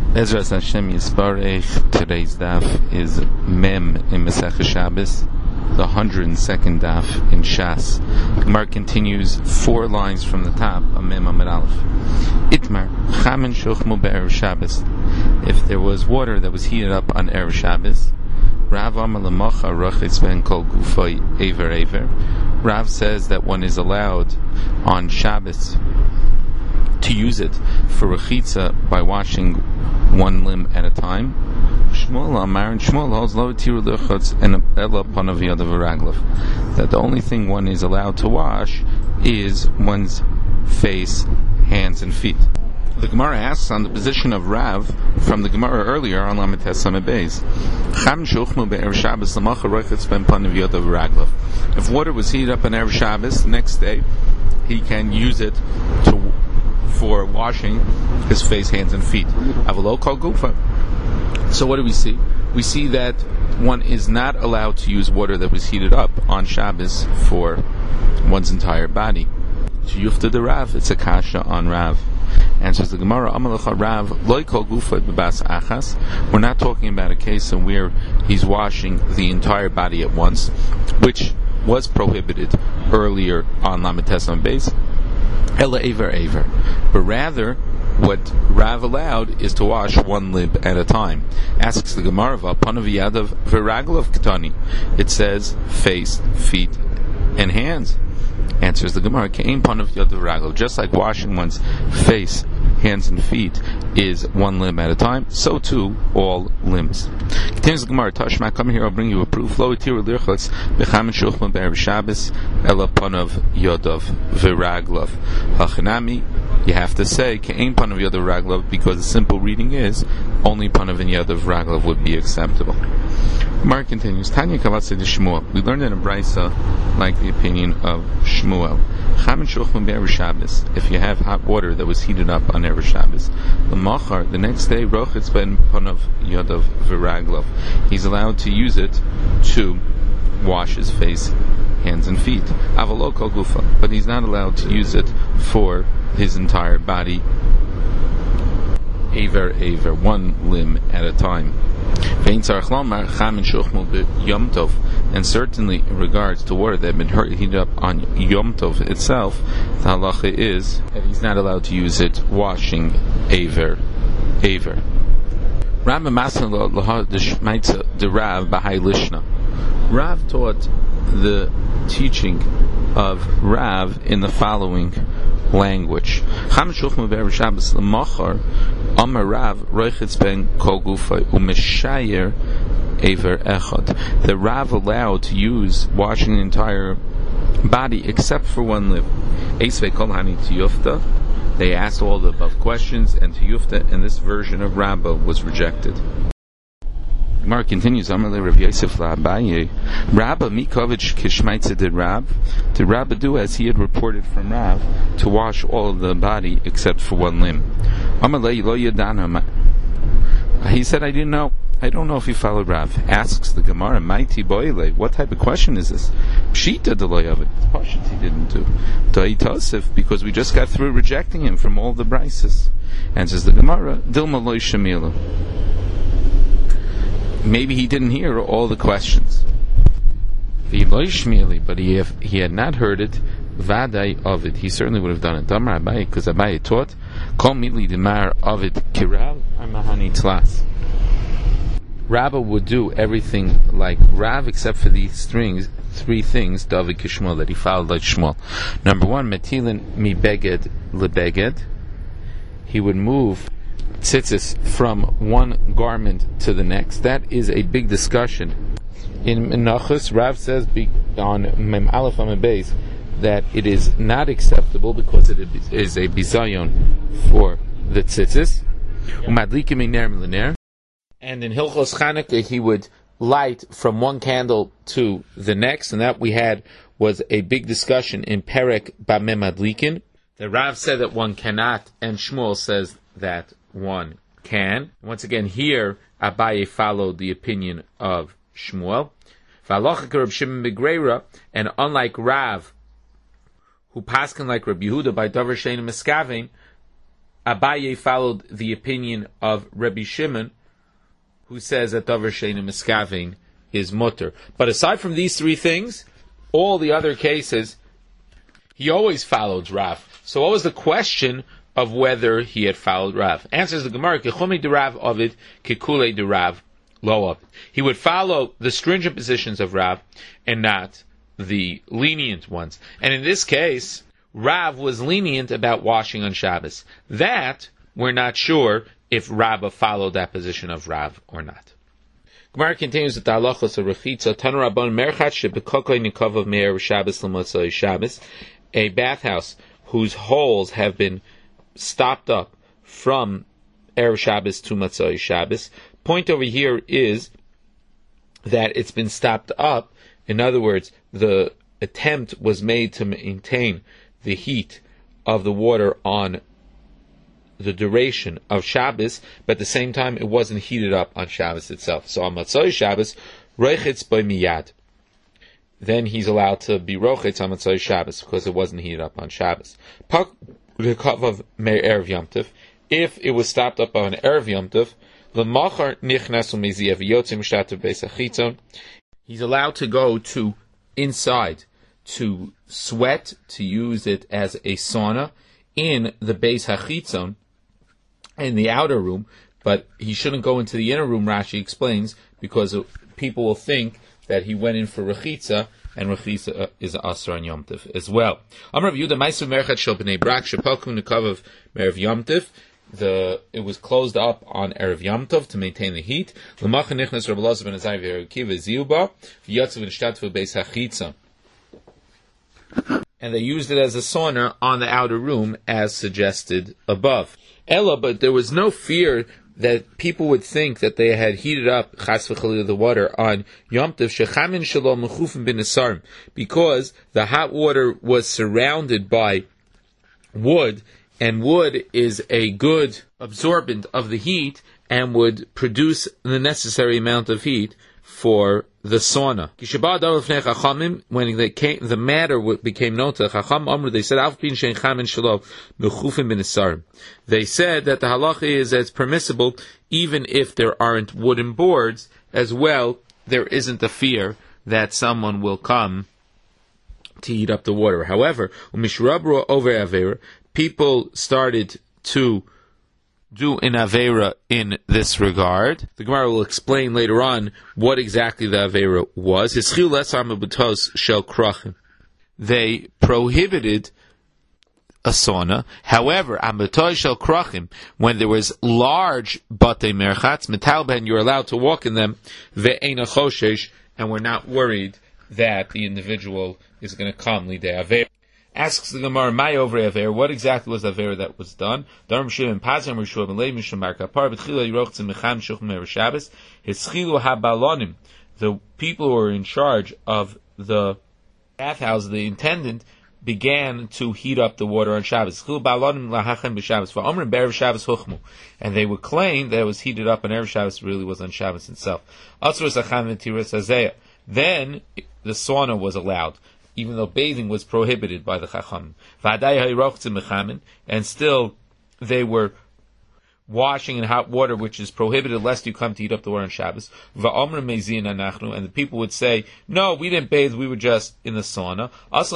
Ezras Hashem Yisparech. Today's daf is Mem in Masechah Shabbos, the 102nd daf in Shas. Gemara continues 4 lines from the top of Mem Amud Aleph. Itmar Chamin Shuchmu be'erev Shabbos. If there was water that was heated up on erev Shabbos, Rav Amar L'macha Rachitz Ben Kol Gufay Ever Ever. Rav says that one is allowed on Shabbos to use it for rechitza by washing one limb at a time. Shmuel Amar, and Shmuel holds lo tiru lechutz and ela panav yadav v'raglav, that the only thing one is allowed to wash is one's face, hands, and feet. The Gemara asks on the position of Rav from the Gemara earlier on Lamed Tes Sameh Beis. Cham shuchmu be'erev Shabbos l'macha rechitz ben panav yadav v'raglav. If water was heated up on erev Shabbos, the next day he can use it for washing his face, hands, and feet. Avalo kol gufa. So what do we see? We see that one is not allowed to use water that was heated up on Shabbos for one's entire body. Yufta de Rav, it's a kasha on Rav. Answers the Gemara, Amalecha Rav, loy kol gufa b'bas achas. We're not talking about a case in where he's washing the entire body at once, which was prohibited earlier on Lamed Tes Sameh Beis. Ela Ever Ever. But rather, what Rav allowed is to wash one limb at a time. Asks the Gemara, Panav Yadav V'Raglav Ketani. It says face, feet, and hands. Answers the Gemara, Ke'ein Panav Yadav V'Raglav. Just like washing one's face, hands, and feet is one limb at a time, so too all limbs. Continues the Gemara, Tashma, come here, I'll bring you a proof. Lo itiru lirchutz b'chamin shuchma be'erev Shabbos ela panav yodav v'raglav. Hachanami, you have to say ke'ein panav yodav v'raglav, because the simple reading is only panav and yodav v'raglav would be acceptable. Gemara continues, Tanya Kavase de Shmuel. We learned in a brisa like the opinion of Shmuel. Chamin shuchma be'erev Shabbos. If you have hot water that was heated up on erev Shabbos, the next day, rochitz ben panav yodav v'raglav. He's allowed to use it to wash his face, hands, and feet. Avalo kol gufa, but he's not allowed to use it for his entire body. Aver, one limb at a time. And certainly in regards to water that had been heated up on Yom Tov itself, the halacha is that he's not allowed to use it washing Aver. Rav taught the teaching of Rav in the following language. Amar Rav roichitz ben kol gufay umeshayer Aver echad. The Rav allowed to use washing the entire body except for one limb. Eisvei kol hani tiyufta. They asked all the above questions, and tiyufta, and this version of Rabbah was rejected. Gemara continues, Amalei Rav Yosef la'Abaye, Rabbah mikovich kishmaitze did Rab. Did Rabbah do as he had reported from Rav, to wash all of the body except for one limb? Amalei lo yadana. He said, I didn't know. I don't know if he followed Rav. Asks the Gemara, Maiti boile, what type of question is this? Pshita deloy of it. Pashut he didn't do. Dai Tosef, because we just got through rejecting him from all the brises. Answers the Gemara, Dilma loy shemilu. Maybe he didn't hear all the questions. But he had not heard it. Vadai of it. He certainly would have done it. Damar Abaye, because Abaye taught, Kol mitli demar of it kirav amahani tlas. Rabbah would do everything like Rav except for these three things, David Kishmuel, that he followed like Shmuel. Number 1, metilin mi beged lebeged. He would move tzitzis from one garment to the next. That is a big discussion. In Menachos, Rav says on Mem Aleph Amud Beis that it is not acceptable because it is a bizayon for the tzitzis. And in Hilchos Chanukah, he would light from one candle to the next, and that we had was a big discussion in Perek Bameh Madlikin. The Rav said that one cannot, and Shmuel says that one can. Once again, here Abaye followed the opinion of Shmuel. And unlike Rav, who paskin like Rabbi Yehuda by Davar Shein Miskavein, Abaye followed the opinion of Rabbi Shimon, who says that davar she'eino miskavein is mutter. But aside from these three things, all the other cases, he always followed Rav. So what was the question of whether he had followed Rav? Answers the Gemara, Kechumi de Rav Ovid, Kekule de Rav Lo Ovid. He would follow the stringent positions of Rav and not the lenient ones. And in this case, Rav was lenient about washing on Shabbos. That, we're not sure if Rabbah followed that position of Rav or not. Gemara continues with the halachos of Rechitza. Tanu Rabban Merchat shebekokoi nikavav me'er Shabbos l'motzoi Shabbos. A bathhouse whose holes have been stopped up from Erev Shabbos to Motzoi Shabbos. Point over here is that it's been stopped up. In other words, the attempt was made to maintain the heat of the water on the duration of Shabbos, but at the same time it wasn't heated up on Shabbos itself. So on Motzoi Shabbos, Rochitz by Miyad. Then he's allowed to be Rochitz on Motzoi Shabbos because it wasn't heated up on Shabbos. If it was stopped up on Erev Yom Tov, he's allowed to go to inside to sweat, to use it as a sauna in the Beis HaChitzon, in the outer room, but he shouldn't go into the inner room, Rashi explains, because people will think that he went in for Rechitza, and Rechitza is Asar on Yom Tov as well. Amar Yehuda Ma'aser Merchat Shel Bnei Brak Shepaku Nekavav Me'erev Yom Tov. It was closed up on Erev Yom Tov to maintain the heat. L'macha nichnas Rabbi Elazar ben Azai v'Erekiva ziuba v'yatzu v'nishtatu Beis HaChitzon. And they used it as a sauna on the outer room, as suggested above. Ella, but there was no fear that people would think that they had heated up chas v'chalil the water on Yom Tov shechamin shalom mechufim bin asarim, because the hot water was surrounded by wood, and wood is a good absorbent of the heat and would produce the necessary amount of heat for the sauna. When the matter became known to Chacham, they said They said that the halacha is that it's permissible even if there aren't wooden boards as well. There isn't a fear that someone will come to heat up the water. However, people started to do an Aveira in this regard. The Gemara will explain later on what exactly the Aveira was. They prohibited a sauna. However, when there was large batei merchatz, metal ben, you're allowed to walk in them, ve'ena choshesh, and we're not worried that the individual is going to come lidei Aveira. Asks the Gemara, "My over Aver, what exactly was the Aver that was done?" The people who were in charge of the bathhouse, the intendant, began to heat up the water on Shabbos. And they would claim that it was heated up on Erev Shabbos, really was on Shabbos itself. Then the sauna was allowed, even though bathing was prohibited by the Chacham. And still they were washing in hot water, which is prohibited lest you come to heat up the water on Shabbos. And the people would say, no, we didn't bathe, we were just in the sauna.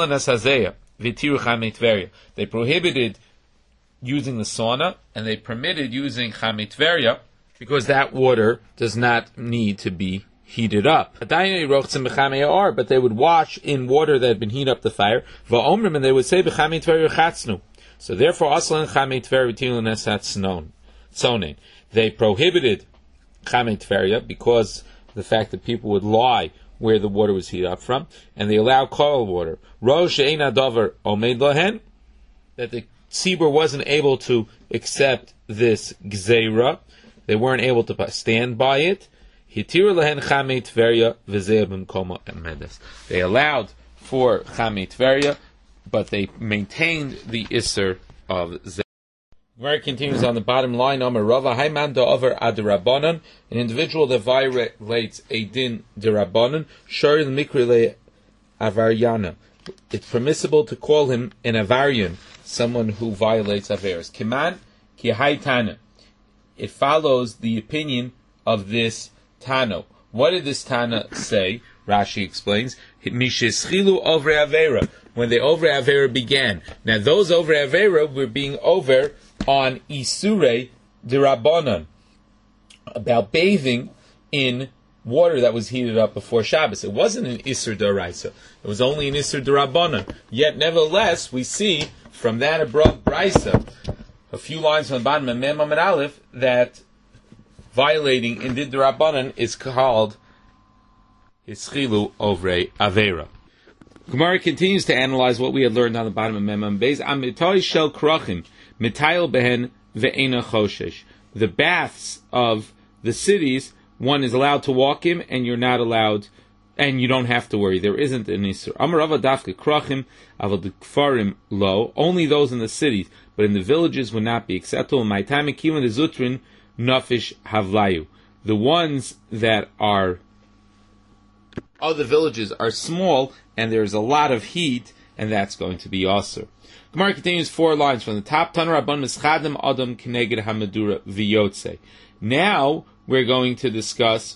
They prohibited using the sauna, and they permitted using Chamei Tveria, because that water does not need to be heated up. But they would wash in water that had been heated up the fire, and they would say, so therefore, they prohibited Chamei Tveria because the fact that people would lie where the water was heated up from, and they allowed cold water. That the tzibur wasn't able to accept this gzeira, they weren't able to stand by it. They allowed for Chamei Tveria, but they maintained the Isser of Zeh. Where it continues on the bottom line, an individual that violates a din derabanan, shari l'mikri avaryana. It's permissible to call him an avarian, someone who violates averis. Kiman ki hai Tana. It follows the opinion of this Tano. What did this Tana say? Rashi explains, Mishischilu Ovre Avera, when the Ovre Avera began. Now those Ovre Avera were being over on Isure Dirabanan, about bathing in water that was heated up before Shabbos. It wasn't an Isur D'Oraisa. It was only an Isur D'Rabanan. Yet nevertheless, we see from that above Brisa, a few lines from the bottom of Mem Amud Aleph, that violating Indid D'Rabanan is called Ischilu Ovre Avera. Gemara continues to analyze what we had learned on the bottom of Mem Amud Beis. Amitoi Shel Krachim Mitayil Behen Ve'ena Choshesh. The baths of the cities, one is allowed to walk in, and you're not allowed, and you don't have to worry. There isn't an Isur. Amarava Dafke Krachim Avad Kfarim Lo. Only those in the cities, but in the villages would not be acceptable. My time in Kivan the Zutrin Nafish Havlayu. The ones that are other villages are small, and there's a lot of heat, and that's going to be Asur. Gemara continues 4 lines from the top. Taner Rabban Mischadim Adam Keneged Hamadura V'Yotze. Now we're going to discuss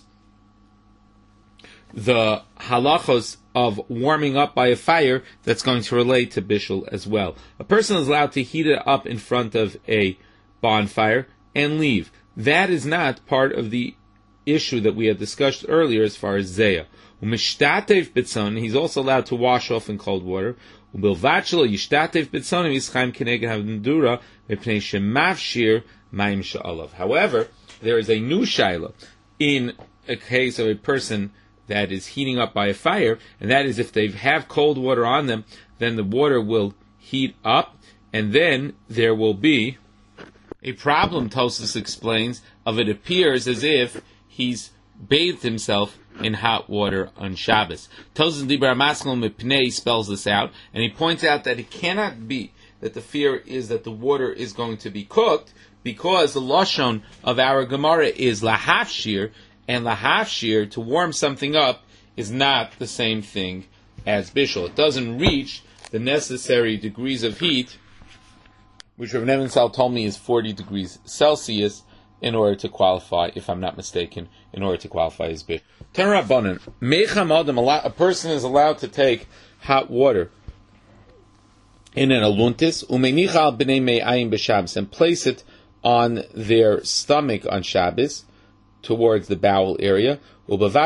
the halachos of warming up by a fire that's going to relate to Bishul as well. A person is allowed to heat it up in front of a bonfire and leave. That is not part of the issue that we had discussed earlier as far as Zeya. Umishtatev Bitzon, he's also allowed to wash off in cold water. Ubilvachelo Yishtatev Bitzonim Yischaim Keneged Havdura Mipnei Shemavshir Maim Sha'alav. However, there is a new shaila in a case of a person that is heating up by a fire, and that is if they have cold water on them, then the water will heat up, and then there will be a problem, Tosfos explains, of it appears as if he's bathed himself in hot water on Shabbos. Tosfos Dibur HaMaskil Mipnei spells this out, and he points out that it cannot be that the fear is that the water is going to be cooked, because the lashon of our Gemara is lahafshir, and lahafshir, to warm something up, is not the same thing as bishul. It doesn't reach the necessary degrees of heat, which Rav Nevensal told me is 40 degrees Celsius, in order to qualify, if I'm not mistaken, in order to qualify as bishul. Tan Rabbanan, mecham adam, a person is allowed to take hot water in an aluntis, umenichal b'nei me'ayim b'Shabbos, and place it on their stomach on Shabbos, towards the bowel area, on the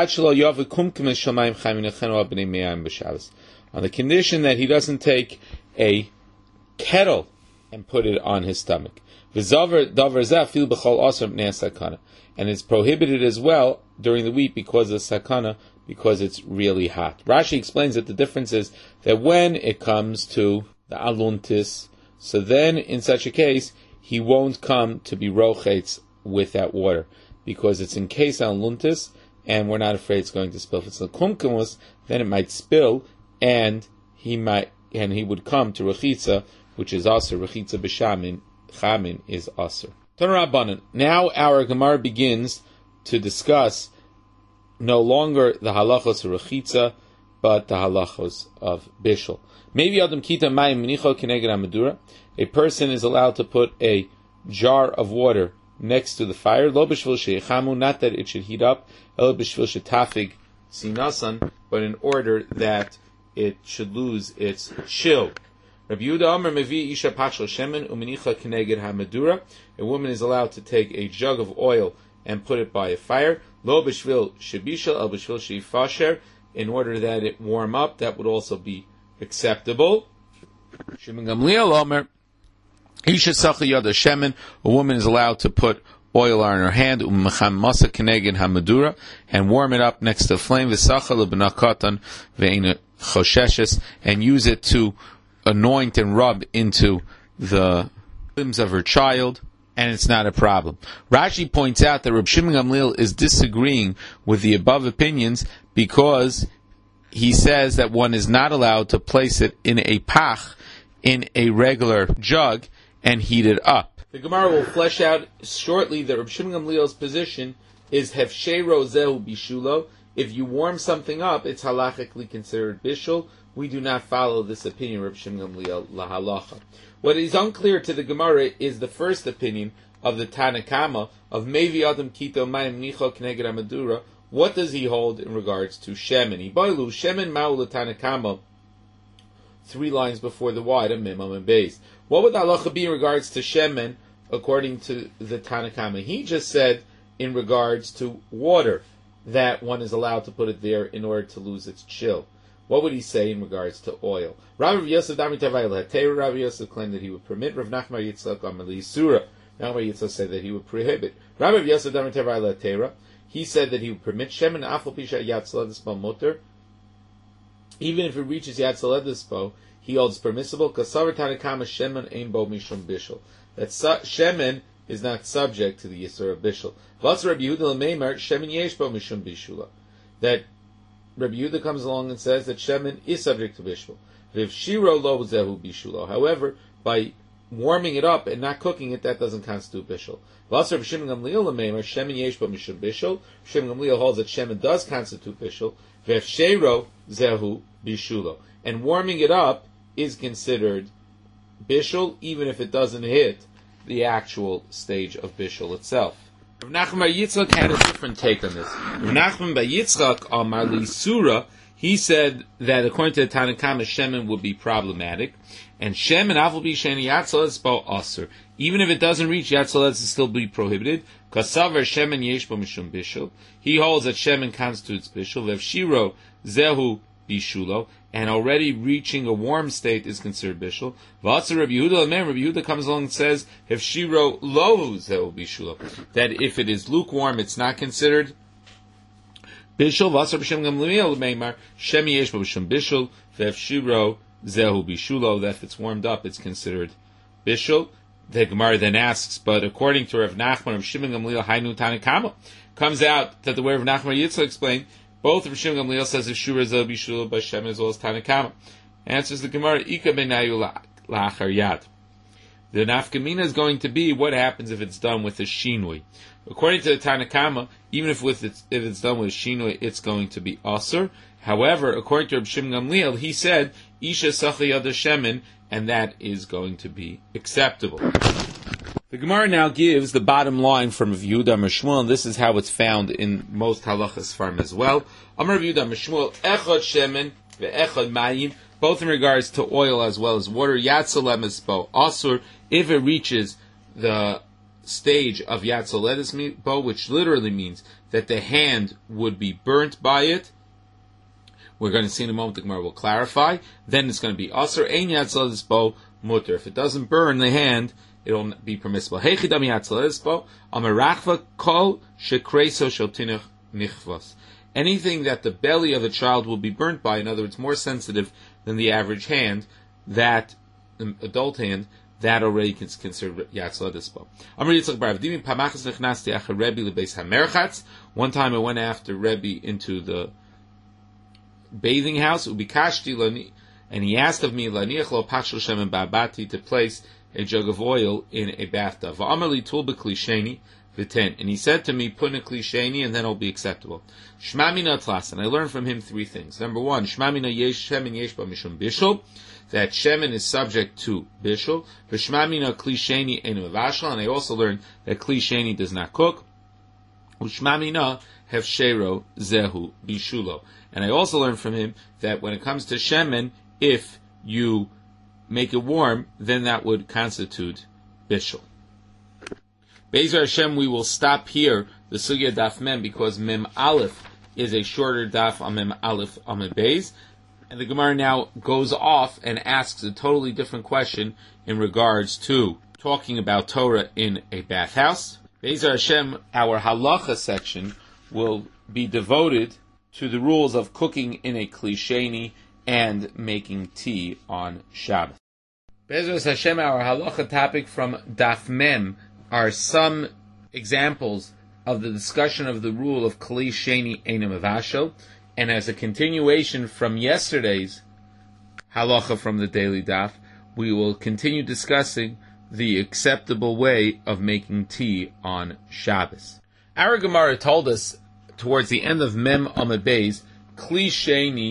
condition that he doesn't take a kettle and put it on his stomach. And it's prohibited as well during the week because of sakana, because it's really hot. Rashi explains that the difference is that when it comes to the aluntis, so then in such a case, he won't come to be rochetz with that water, because it's encased on luntis, and we're not afraid it's going to spill. If it's a kumkumus, then it might spill, and he would come to rechitza, which is asur. Rechitza b'shamin, chamin is asur. Now our Gemara begins to discuss no longer the halachos of rechitza, but the halachos of bishul. Maybe adam kita mayim minicho keneged hamadura. A person is allowed to put a jar of water next to the fire, lo b'shvil sheyichamu, not that it should heat up, el b'shvil shetafig sinasan, but in order that it should lose its chill. Rabbi Yehuda Omer mevi isha pachshel shemen umenicha keneged hamadura. A woman is allowed to take a jug of oil and put it by a fire, lo b'shvil shebishal, el b'shvil sheyifasher, in order that it warm up. That would also be acceptable. Shimon Gamliel Omer, Isha sacha yada shemen, a woman is allowed to put oil on her hand, umacham masa keneged hamadura, and warm it up next to the flame, v'sacha lebenakatan ve'ena chosheshes, and use it to anoint and rub into the limbs of her child, and it's not a problem. Rashi points out that Reb Shimon Gamliel is disagreeing with the above opinions because he says that one is not allowed to place it in a pach, in a regular jug, and heat it up. The Gemara will flesh out shortly that Reb Shimon Gamliel's position is hefshei rozehu bishulo. If you warm something up, it's halachically considered bishul. we do not follow this opinion of Reb Shimon Gamliel lahalacha. What is unclear to the Gemara is the first opinion of the Tana Kama of Mevi Adam Kito Mayim Nicho Kneged Amadura. What does he hold in regards to Shemen? Iboilu Shemen Maul Tana Kama. 3 lines before the wide of Mimam and Beis. What would the halacha be in regards to Shemen according to the Tana Kama? He just said in regards to water that one is allowed to put it there in order to lose its chill. What would he say in regards to oil? Rabbi Yosef Rabbi Yosef claimed that he would permit. Rav Nachman Yitzchak Amar Surah. Nachman Yitzchak said that he would prohibit. Rabbi Yosef he said that he would permit Shemen Afal Pisha Yad Saledispo Motor. Even if it reaches Yad Saledispo, he holds permissible. Kasavar Tanakama Shemen Ein Bo Mishum Bishul. That Shemen is not subject to the Yisur of Bishul. V'as Rabbi Yehuda L'Meimar Shemen Yesh Bo Mishum Bishula. That Rabbi Yehuda comes along and says that Shemen is subject to Bishul. V'if Shiro Lo Zehu Bishulo. However, by warming it up and not cooking it, that doesn't constitute Bishul. V'as Rabbi Shimon Gamliel L'Meimar Shemen Yesh Bo Mishum Bishul. Shimon Gamliel holds that Shemen does constitute Bishul. V'if Shiro Zehu Bishulo. And warming it up is considered Bishul, even if it doesn't hit the actual stage of Bishul itself. Rav Nachman Bar Yitzchak had a different take on this. Rav Nachman Bar Yitzchak Amar Li Surah, he said that according to the Tana Kama, Shemen would be problematic, and Shemen Avol Bi Sheni Yatzaletz Bo Aser. Even if it doesn't reach Yatzaletz, it still be prohibited. Kasaver Shemen Yesh Bo Mishum Bishul. He holds that Shemen constitutes Bishul. Vev Shiro Zehu Bishulo, and already reaching a warm state is considered bishul. V'atzer Rabbi Yehuda, Rabbi Yehuda comes along and says, if shiro lohu zehu bishulo, that if it is lukewarm, it's not considered bishul. V'atzer B'Shem Gamliel Meimar Shem Yesh B'Shem Bishul, v'ef shiro zehu bishulo, that if it's warmed up, it's considered bishul. The Gemara then asks, but according to Rav Nachman of Shimon Gamliel Hainu Tanakama, comes out that the way Rav Nachman Yitzchak explained, both Rav Shimon Gamliel says if Shura Zel Bishul by Shemen as well as Tanakama. Answers the Gemara, Ika Benayu La'achar Yad. The nafkamina is going to be what happens if it's done with a shinui. According to the Tanakama, even if it's done with a shinui, it's going to be aser. However, according to Rav Shimon Gamliel, he said Isha Sacha Yad Shemen, and that is going to be acceptable. The Gemara now gives the bottom line from Rav Yehuda Amar Shmuel, and this is how it's found in most halachas farm as well. Amar Rav Yehuda Amar Shmuel, Echad Shemen ve'Echad Mayim, both in regards to oil as well as water. Yatzalem Espo Asur, if it reaches the stage of Yatzalem Espo, which literally means that the hand would be burnt by it. We're going to see in a moment, the Gemara will clarify. Then it's going to be Asur, Ein Yatzalem Espo Mutter. If it doesn't burn the hand, it will be permissible. Anything that the belly of the child will be burnt by, in other words, more sensitive than the average hand, that adult hand, that already is considered Yatzla Dispo. One time I went after Rebbe into the bathing house, and he asked of me to place a jug of oil in a bathtub. And he said to me, put in a klisheni and then it'll be acceptable. Shmamina tlas, and I learned from him 3 things. Number 1, Shmamina yesh shemen yesh ba mishum bishul, that shemen is subject to bishul. Shmamina klisheni enu mevashal, and I also learned that klisheni does not cook. Shmamina hefshero zehu bishulo, and I also learned from him that when it comes to shemen, if you make it warm, then that would constitute bishul. Be'ezer Hashem, we will stop here, the Sugya Daf Mem, because Mem Aleph is a shorter Daf on Mem Aleph on Mem Beis. And the Gemara now goes off and asks a totally different question in regards to talking about Torah in a bathhouse. Be'ezer Hashem, our halacha section will be devoted to the rules of cooking in a klisheni and making tea on Shabbat. Be'ezer Hashem, our halacha topic from Daf Mem are some examples of the discussion of the rule of Kli Sheni Eina Mevashel, and as a continuation from yesterday's halacha from the daily daf, we will continue discussing the acceptable way of making tea on Shabbos. Our Gemara told us towards the end of Mem Amud Beis, Kli Sheni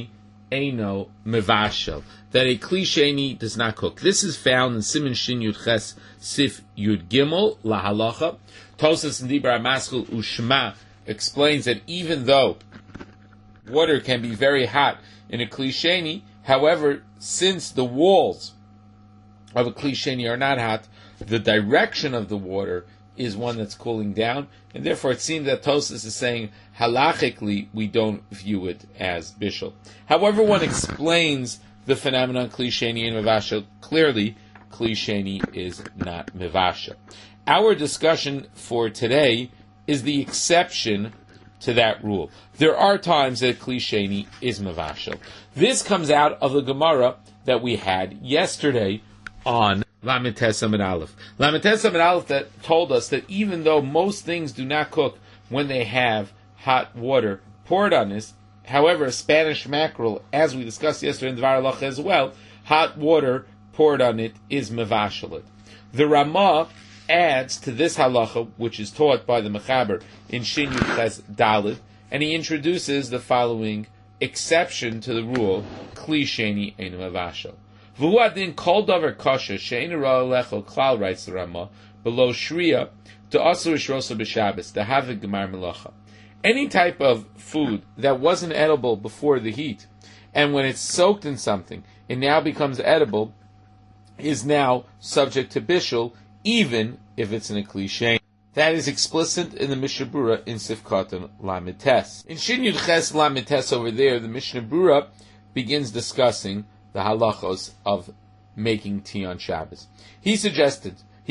eino mevashel, that a kli sheni does not cook. This is found in Siman Shin Yud Ches Sif Yud Gimel lahalacha. Tosas and Dibra Maskul Ushma explains that even though water can be very hot in a kli sheni, however, since the walls of a kli sheni are not hot, the direction of the water is one that's cooling down, and therefore it seems that Tosas is saying halachically we don't view it as bishul. However, one explains the phenomenon kli sheni and mevashel clearly. Kli sheni is not mevashel. Our discussion for today is the exception to that rule. There are times that kli sheni is mevashel. This comes out of the Gemara that we had yesterday on Lamed Tes Amud Aleph. Lamed Tes Amud Aleph that told us that even though most things do not cook when they have hot water poured on this, however, a Spanish mackerel, as we discussed yesterday in Dvar Halacha as well, hot water poured on it is mevashelet. The Ramah adds to this halacha, which is taught by the Mechaber in Shin Yud Ches Daled, and he introduces the following exception to the rule: kli sheni ein mevashel. V'hu adin kol davar kasha she'ein ra lecho klal, writes the Ramah, below shriya to asur ishrosa b'Shabbos to have a gemar melacha. Any type of food that wasn't edible before the heat, and when it's soaked in something, it now becomes edible, is now subject to bishul, even if it's in a kli sheni. That is explicit in the Mishnah Berurah in Sif Katan Lamed Tes. In Shin Yud Ches Lamed Tes over there, the Mishnah Berurah begins discussing the halachos of making tea on Shabbos. He suggests,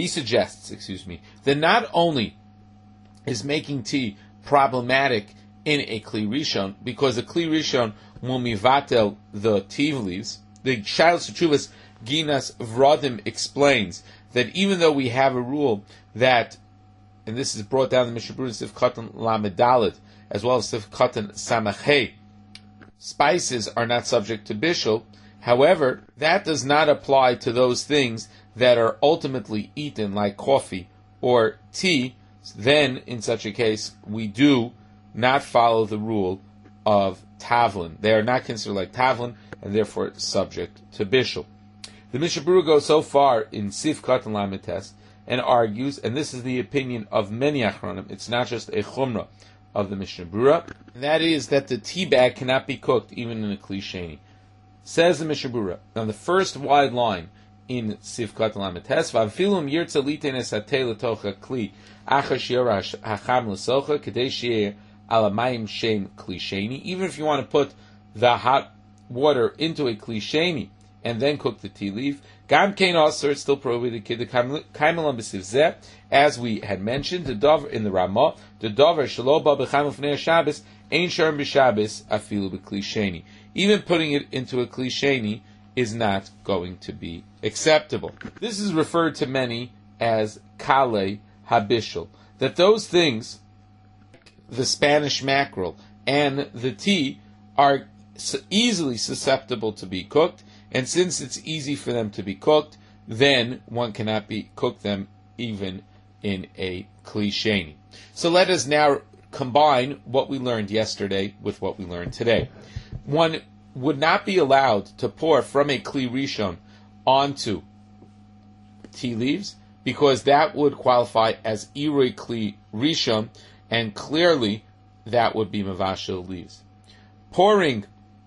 that not only is making tea problematic in a Kli Rishon, because a Kli Rishon will mivatel the tea leaves. The Shalos Teshuvos Ginas Vradim explains that even though we have a rule that, and this is brought down in the Mishnah Berurah Sif Katan Lamed Daled, as well as Sif Katan Samachei, spices are not subject to bishul. However, that does not apply to those things that are ultimately eaten, like coffee or tea. Then, in such a case, we do not follow the rule of tavlin. They are not considered like tavlin, and therefore subject to bishul. The Mishnah Berurah goes so far in Sif Katan Lamed Tes and argues, and this is the opinion of many achronim, it's not just a chumrah of the Mishnah Berurah, and that is that the tea bag cannot be cooked even in a kli sheni. Says the Mishnah Berurah, on the first wide line in Sif Katan Lamed Tes, V'afilum yirtza litenes hatei letocha kli achar shi'ara hacham l'socha kedei she'er ala mayim shem kli sheni. Even if you want to put the hot water into a kli sheni and then cook the tea leaf, gam kein aser, it's still prohibited. Kaimelam b'siv zeh, as we had mentioned, the dover in the Ramah, the dover shelo ba b'chaim ufnei Shabbos ein sharm b'Shabbos afilu b'kli sheni. Even putting it into a kli sheni is not going to be acceptable. This is referred to many as kale habishul, that those things, the Spanish mackerel and the tea, are easily susceptible to be cooked, and since it's easy for them to be cooked, then one cannot cook them even in a kli sheni. So let us now combine what we learned yesterday with what we learned today. One would not be allowed to pour from a kli rishon onto tea leaves, because that would qualify as irui kli rishon, and clearly that would be mavashel leaves. Pouring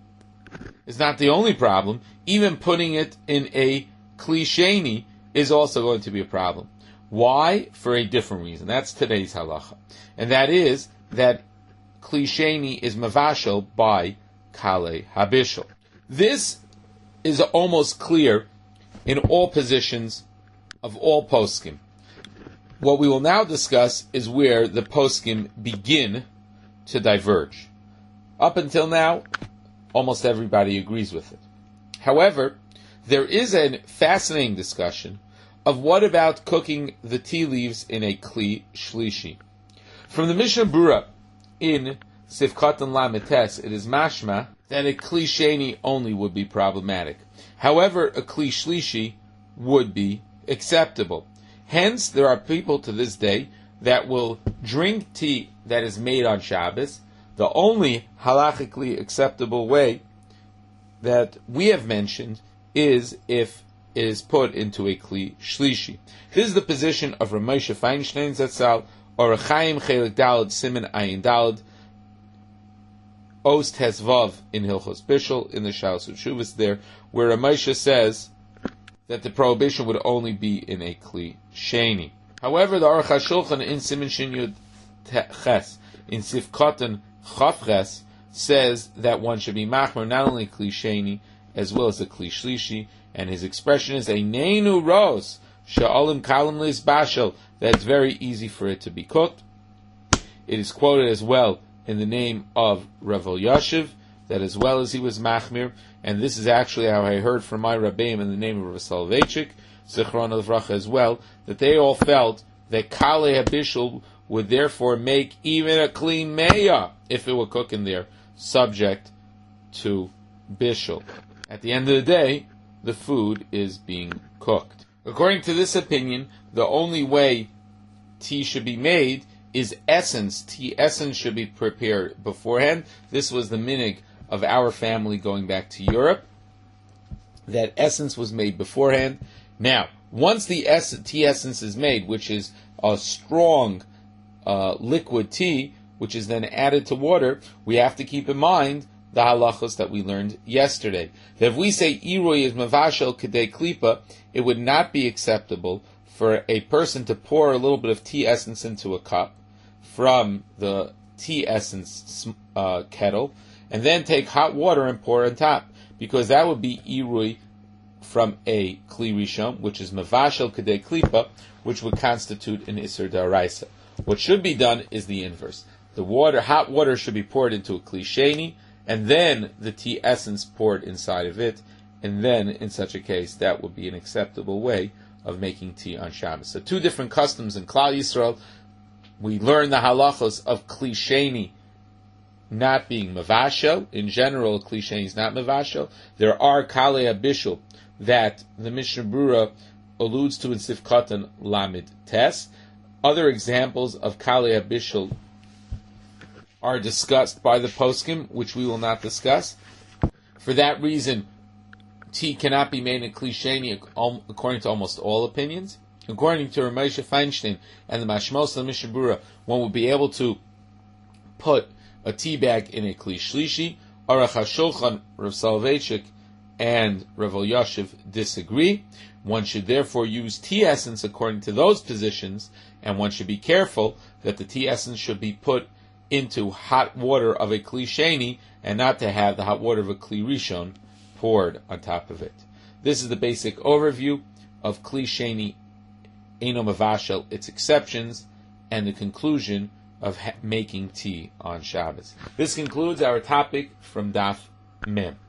is not the only problem. Even putting it in a kli sheni is also going to be a problem. Why? For a different reason. That's today's halacha, and that is that kli sheni is mavashel by kale habishul. This is almost clear in all positions of all poskim. What we will now discuss is where the poskim begin to diverge. Up until now, almost everybody agrees with it. However, there is a fascinating discussion of what about cooking the tea leaves in a kli shlishi. From the Mishnah Berurah in Sif Katan Lamed Tes, it is mashma that a kli sheni only would be problematic. However, a kli shlishi would be acceptable. Hence, there are people to this day that will drink tea that is made on Shabbos. The only halachically acceptable way that we have mentioned is if it is put into a Kli Shlishi. This is the position of Ramosha Feinstein Zatzal, or Chaim Chelik Dalad Siman Ayin Dalad, Ost Hesvav in Hilchos Bishul, in the Shalos Utshuvas there, where Ramosha says that the prohibition would only be in a Kli Sheni. However, the Aruch HaShulchan in Siman Shin Yud Ches, in Sif Kotan Chav Ches, says that one should be machmer not only Kli Sheni, as well as the Kli Shlishi, and his expression is a Neinu Ros, Sha'olim Kalim Lis Bashel, that it's very easy for it to be cooked. It is quoted as well in the name of Rav Elyashiv, that as well as he was machmir, and this is actually how I heard from my Rabbeim in the name of Rav Soloveitchik, Zichron Livracha as well, that they all felt that Kalei HaBishul would therefore make even a clean meya, if it were cooking there, subject to Bishul. At the end of the day, the food is being cooked. According to this opinion, the only way tea should be made is essence. Tea essence should be prepared beforehand. This was the minig of our family going back to Europe, that essence was made beforehand. Now, once the tea essence is made, which is a strong liquid tea, which is then added to water, we have to keep in mind the halachos that we learned yesterday. That if we say Iroi is mavashel kedei klipa, it would not be acceptable for a person to pour a little bit of tea essence into a cup from the tea essence kettle, and then take hot water and pour on top, because that would be Iroi from a Kli Rishon, which is mavashel kedei klipa, which would constitute an Isser Daraisa. What should be done is the inverse. Hot water should be poured into a Kli Sheni, and then the tea essence poured inside of it, and then, in such a case, that would be an acceptable way of making tea on Shabbos. So, two different customs in Klal Yisrael. We learn the halachos of Kli Sheni not being mavashel. In general, Kli Sheni is not mavashel. There are Kalei HaBishul that the Mishnah Brura alludes to in Sif Katan Lamed Tes. Other examples of Kalei HaBishul are discussed by the poskim, which we will not discuss. For that reason, tea cannot be made in Kli Sheni according to almost all opinions. According to Ramosha Feinstein and the Mashmos of the Mishnah Brura, one would be able to put a tea bag in a Kli Shlishi. Aruch HaShulchan, Rav Soloveitchik, and Rav Elyashiv disagree. One should therefore use tea essence according to those positions, and one should be careful that the tea essence should be put into hot water of a Kli Sheni, and not to have the hot water of a Kli Rishon poured on top of it. This is the basic overview of Kli Sheni Eino Mavashel, its exceptions, and the conclusion of making tea on Shabbos. This concludes our topic from Daf Mem.